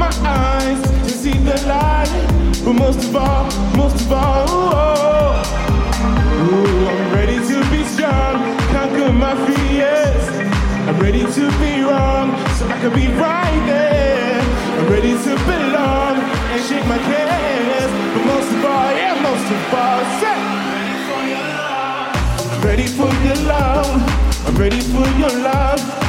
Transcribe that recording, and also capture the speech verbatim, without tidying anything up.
my eyes to see the light. But most of all, most of all, oh, ooh, I'm ready to be strong, conquer my fears. I'm ready to be wrong, so I can be right there. I'm ready to belong and shake my cares. But most of all, yeah, most of all, say, ready for your love. I'm ready for your love.